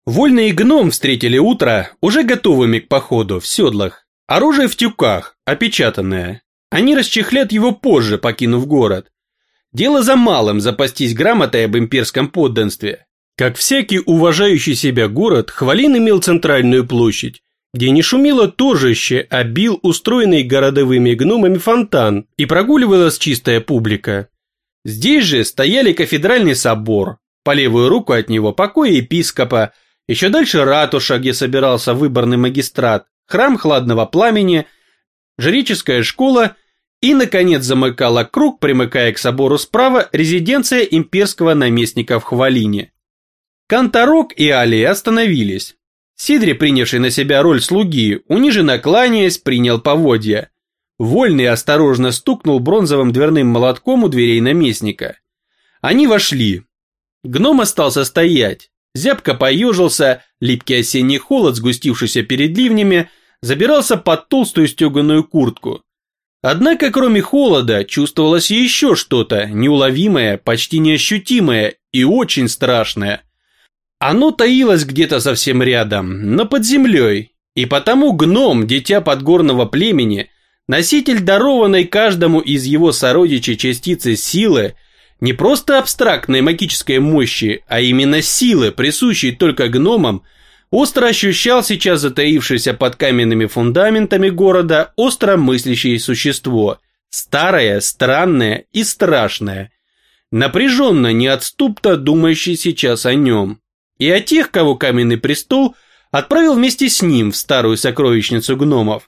Вольный и гном встретили утро уже готовыми к походу в седлах. Оружие в тюках, опечатанное. Они расчехлят его позже, покинув город. Дело за малым запастись грамотой об имперском подданстве. Как всякий уважающий себя город, Хвалин имел центральную площадь, где не шумело торжище, а бил устроенный городовыми гномами фонтан, и прогуливалась чистая публика. Здесь же стояли кафедральный собор, по левую руку от него покои епископа, еще дальше ратуша, где собирался выборный магистрат, храм Хладного Пламени, жреческая школа и, наконец, замыкала круг, примыкая к собору справа, резиденция имперского наместника в Хвалине. Канторок и Алия остановились. Сидри, принявший на себя роль слуги, униженно кланяясь, принял поводья. Вольный осторожно стукнул бронзовым дверным молотком у дверей наместника. Они вошли. Гном остался стоять. Зябко поежился, липкий осенний холод, сгустившийся перед ливнями, забирался под толстую стеганую куртку. Однако, кроме холода, чувствовалось еще что-то неуловимое, почти неощутимое и очень страшное. Оно таилось где-то совсем рядом, но под землей, и потому гном, дитя подгорного племени, носитель дарованной каждому из его сородичей частицы силы, не просто абстрактной магической мощи, а именно силы, присущей только гномам, остро ощущал сейчас затаившееся под каменными фундаментами города остро мыслящее существо, старое, странное и страшное, напряженно, неотступно думающий сейчас о нем, и о тех, кого каменный престол отправил вместе с ним в старую сокровищницу гномов.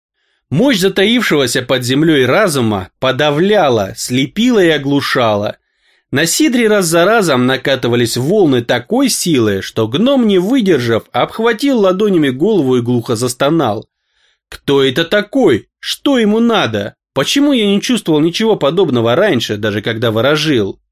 Мощь затаившегося под землей разума подавляла, слепила и оглушала. На Сидре раз за разом накатывались волны такой силы, что гном, не выдержав, обхватил ладонями голову и глухо застонал. Кто это такой? Что ему надо? Почему я не чувствовал ничего подобного раньше, даже когда ворожил?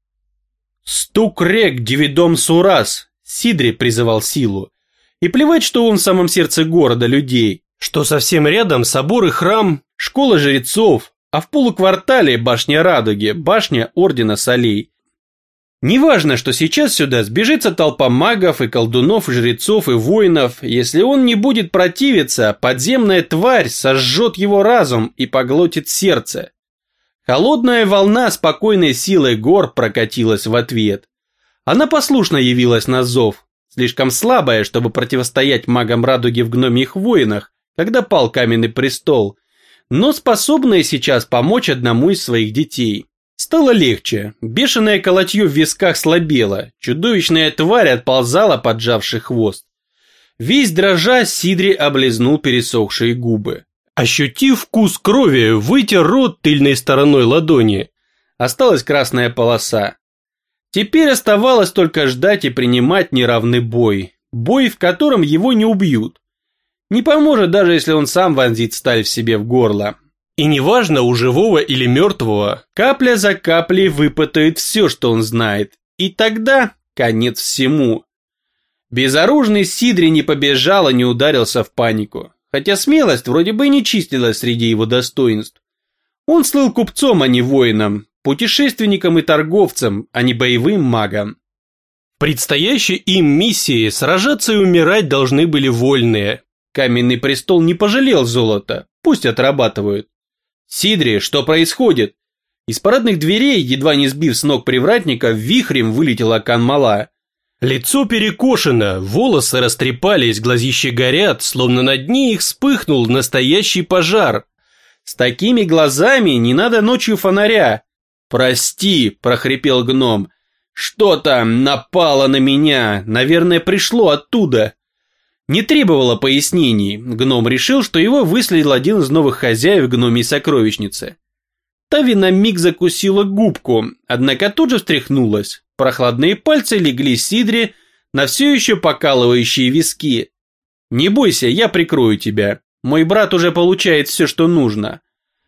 Стук рек дивидом сурас, Сидри призывал силу. И плевать, что он в самом сердце города людей, что совсем рядом собор и храм, школа жрецов, а в полуквартале башня Радуги, башня Ордена Солей. Неважно, что сейчас сюда сбежится толпа магов и колдунов, и жрецов, и воинов, если он не будет противиться, подземная тварь сожжет его разум и поглотит сердце. Холодная волна спокойной силы гор прокатилась в ответ. Она послушно явилась на зов, слишком слабая, чтобы противостоять магам Радуги в гномьих войнах, когда пал каменный престол, но способная сейчас помочь одному из своих детей. Стало легче, бешеное колотье в висках слабело, чудовищная тварь отползала, поджавший хвост. Весь дрожа, Сидри облизнул пересохшие губы. Ощутив вкус крови, вытер рот тыльной стороной ладони. Осталась красная полоса. Теперь оставалось только ждать и принимать неравный бой. Бой, в котором его не убьют. Не поможет, даже если он сам вонзит сталь в себе в горло. И неважно, у живого или мертвого, капля за каплей выпытает все, что он знает. И тогда конец всему. Безоружный Сидри не побежал и не ударился в панику. Хотя смелость вроде бы не числилась среди его достоинств. Он слыл купцом, а не воином, путешественником и торговцем, а не боевым магом. В предстоящей им миссии сражаться и умирать должны были вольные. Каменный престол не пожалел золота, пусть отрабатывают. «Сидри, что происходит?» Из парадных дверей, едва не сбив с ног привратника, вихрем вылетела Канмала. Лицо перекошено, волосы растрепались, глазища горят, словно на дне их вспыхнул настоящий пожар. С такими глазами не надо ночью фонаря. «Прости», – прохрипел гном, – «что-то напало на меня, наверное, пришло оттуда». Не требовало пояснений, гном решил, что его выследил один из новых хозяев гномьей сокровищницы. Тави на миг закусила губку, однако тут же встряхнулась. Прохладные пальцы легли Сидри на все еще покалывающие виски. «Не бойся, я прикрою тебя. Мой брат уже получает все, что нужно».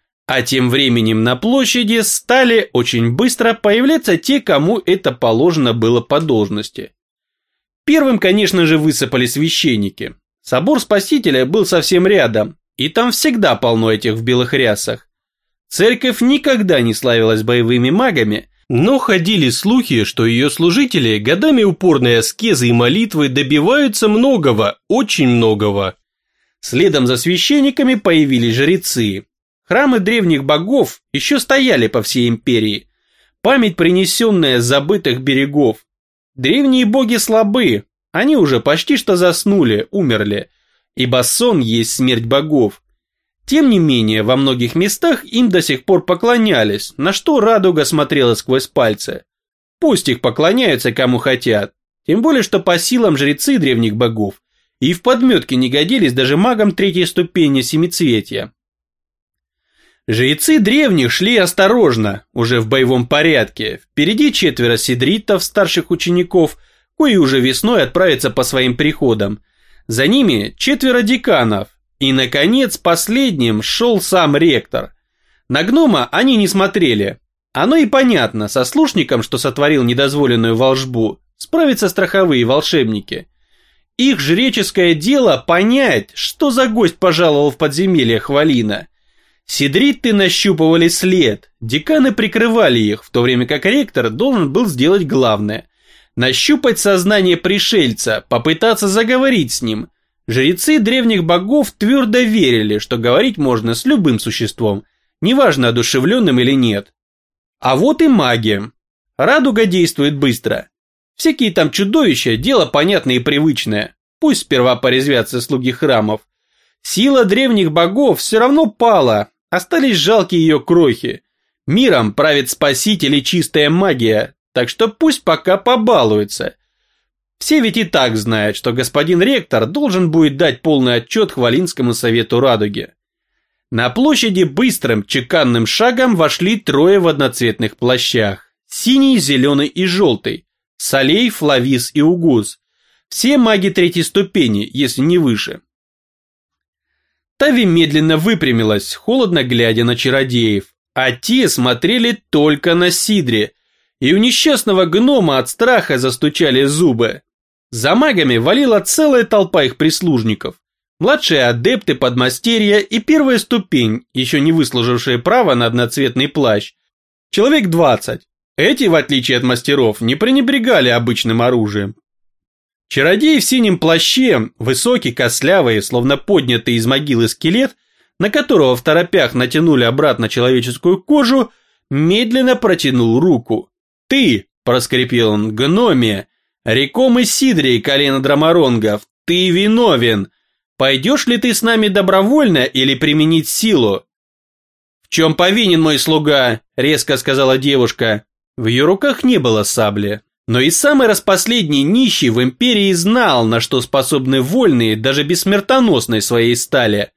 А тем временем на площади стали очень быстро появляться те, кому это положено было по должности. Первым, конечно же, высыпали священники. Собор Спасителя был совсем рядом, и там всегда полно этих в белых рясах. Церковь никогда не славилась боевыми магами, Но ходили слухи, что ее служители годами упорной аскезы и молитвы добиваются многого, очень многого. Следом за священниками появились жрецы. Храмы древних богов еще стояли по всей империи. Память, принесенная с забытых берегов. Древние боги слабы, они уже почти что заснули, умерли, ибо сон есть смерть богов. Тем не менее, во многих местах им до сих пор поклонялись, на что радуга смотрела сквозь пальцы. Пусть их поклоняются кому хотят, тем более что по силам жрецы древних богов и в подметке не годились даже магам третьей ступени семицветия. Жрецы древних шли осторожно, уже в боевом порядке. Впереди 4 седритов, старших учеников, кои уже весной отправятся по своим приходам. За ними 4 деканов. И, наконец, последним шел сам ректор. На гнома они не смотрели. Оно и понятно, со слушником, что сотворил недозволенную волшбу, справятся страховые волшебники. Их жреческое дело понять, что за гость пожаловал в подземелье Хвалина. Седриты нащупывали след, деканы прикрывали их, в то время как ректор должен был сделать главное – нащупать сознание пришельца, попытаться заговорить с ним. Жрецы древних богов твердо верили, что говорить можно с любым существом, неважно, одушевленным или нет. А вот и маги. Радуга действует быстро. Всякие там чудовища – дело понятное и привычное. Пусть сперва порезвятся слуги храмов. Сила древних богов все равно пала, остались жалкие ее крохи. Миром правит спаситель и чистая магия, так что пусть пока побалуются. Все ведь и так знают, что господин ректор должен будет дать полный отчет Хвалинскому совету Радуги. На площади быстрым чеканным шагом вошли 3 в одноцветных плащах. Синий, зеленый и желтый. Солей, Флавис и Угуз. Все маги 3-й ступени, если не выше. Тави медленно выпрямилась, холодно глядя на чародеев, а те смотрели только на Сидри, и у несчастного гнома от страха застучали зубы. За магами валила целая толпа их прислужников. Младшие адепты, подмастерья и 1-я ступень, еще не выслужившие право на одноцветный плащ. Человек 20. Эти, в отличие от мастеров, не пренебрегали обычным оружием. Чародей в синем плаще, высокий, костлявый, словно поднятый из могилы скелет, на которого в торопях натянули обратно человеческую кожу, медленно протянул руку. «Ты!» – проскрипел он, – «гномия! Реком и Сидри, колено Драмаронгов, ты виновен! Пойдешь ли ты с нами добровольно или применить силу?» «В чем повинен мой слуга?» – резко сказала девушка. В ее руках не было сабли. Но и самый распоследний нищий в империи знал, на что способны вольные даже без смертоносной своей стали.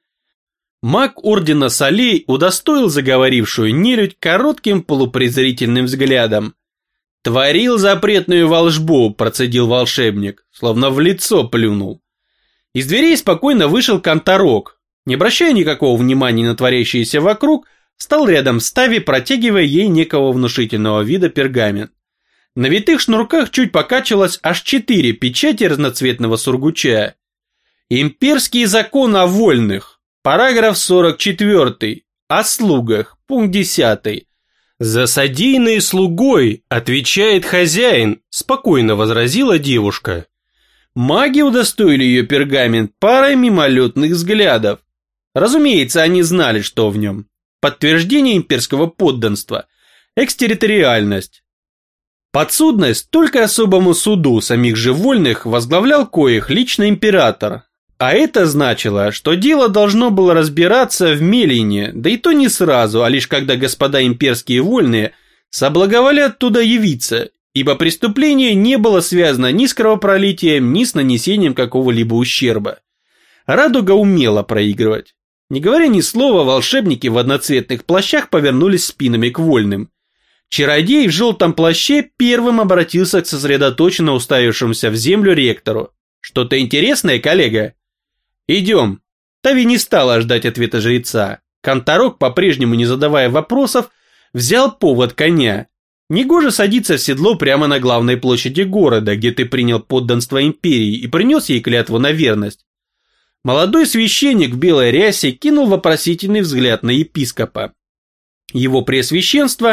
Маг ордена Солей удостоил заговорившую нелюдь коротким полупрезрительным взглядом. «Творил запретную волшбу», – процедил волшебник, словно в лицо плюнул. Из дверей спокойно вышел Конторок. Не обращая никакого внимания на творящееся вокруг, стал рядом с Тави, протягивая ей некого внушительного вида пергамент. На витых шнурках чуть покачивалось аж 4 печати разноцветного сургуча. Имперский закон о вольных, параграф 44, о слугах, пункт 10. «За содеянное слугой отвечает хозяин», – спокойно возразила девушка. Маги удостоили ее пергамент парой мимолетных взглядов. Разумеется, они знали, что в нем. Подтверждение имперского подданства, экстерриториальность. Подсудность только особому суду самих же вольных возглавлял коих лично император. А это значило, что дело должно было разбираться в Мелине, да и то не сразу, а лишь когда господа имперские вольные соблаговолят туда явиться, ибо преступление не было связано ни с кровопролитием, ни с нанесением какого-либо ущерба. Радуга умела проигрывать. Не говоря ни слова, волшебники в одноцветных плащах повернулись спинами к вольным. Чародей в желтом плаще первым обратился к сосредоточенно уставившемуся в землю ректору. «Что-то интересное, коллега?» «Идем». Тави не стала ждать ответа жреца. Конторок, по-прежнему не задавая вопросов, взял повод коня. Негоже садиться в седло прямо на главной площади города, где ты принял подданство империи и принес ей клятву на верность. Молодой священник в белой рясе кинул вопросительный взгляд на епископа. Его преосвященство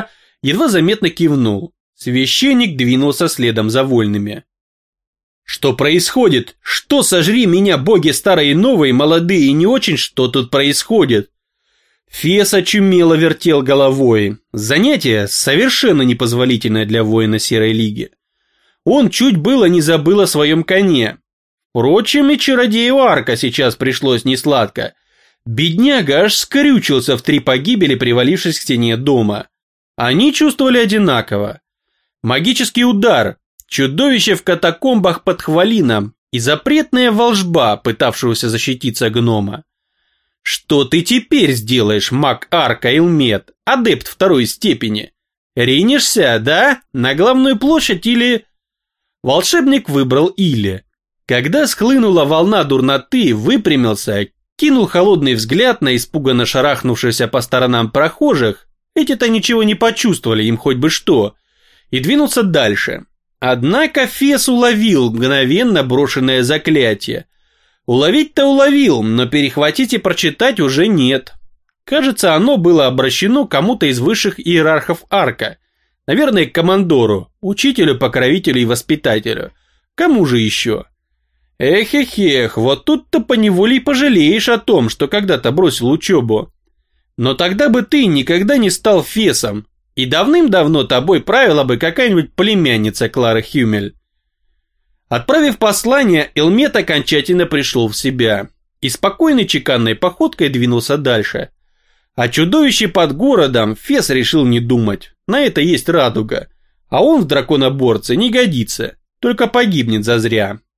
едва заметно кивнул. Священник двинулся следом за вольными. «Что происходит? Что, сожри меня, боги старые и новые, молодые и не очень, что тут происходит?» Фес очумело вертел головой. Занятие совершенно непозволительное для воина Серой Лиги. Он чуть было не забыл о своем коне. Впрочем, и чародею Арка сейчас пришлось несладко. Бедняга аж скрючился в 3 погибели, привалившись к стене дома. Они чувствовали одинаково. Магический удар, чудовище в катакомбах под Хвалином и запретная волжба, пытавшегося защититься гнома. Что ты теперь сделаешь, маг Арка Илмет, адепт 2-й степени? Ринешься, да? На главную площадь или... Волшебник выбрал или. Когда схлынула волна дурноты, выпрямился, кинул холодный взгляд на испуганно шарахнувшихся по сторонам прохожих, эти-то ничего не почувствовали, им хоть бы что, и двинулся дальше. Однако Фес уловил мгновенно брошенное заклятие. Уловить-то уловил, но перехватить и прочитать уже нет. Кажется, оно было обращено кому-то из высших иерархов Арка. Наверное, к командору, учителю, покровителю и воспитателю. Кому же еще? Эх, вот тут-то поневоле и пожалеешь о том, что когда-то бросил учебу. Но тогда бы ты никогда не стал Фесом, и давным-давно тобой правила бы какая-нибудь племянница Клары Хюмель. Отправив послание, Илмет окончательно пришел в себя и спокойной чеканной походкой двинулся дальше. О чудовище под городом Фес решил не думать, на это есть радуга, а он в драконоборце не годится, только погибнет зазря.